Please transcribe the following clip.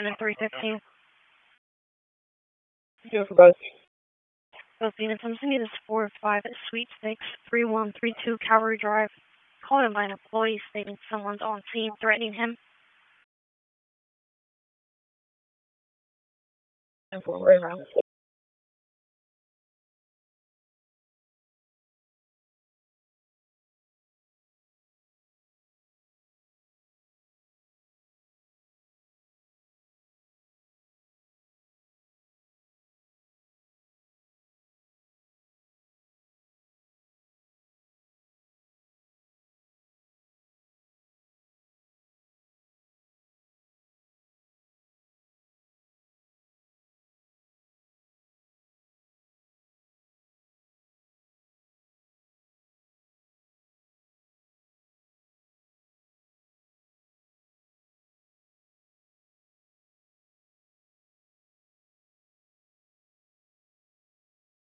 and 315. Do it for both. Both units. I'm sending this 4-5 at Sweepstakes 3132 Cavalry Drive. Called in by an employee stating someone's on scene threatening him. And for right around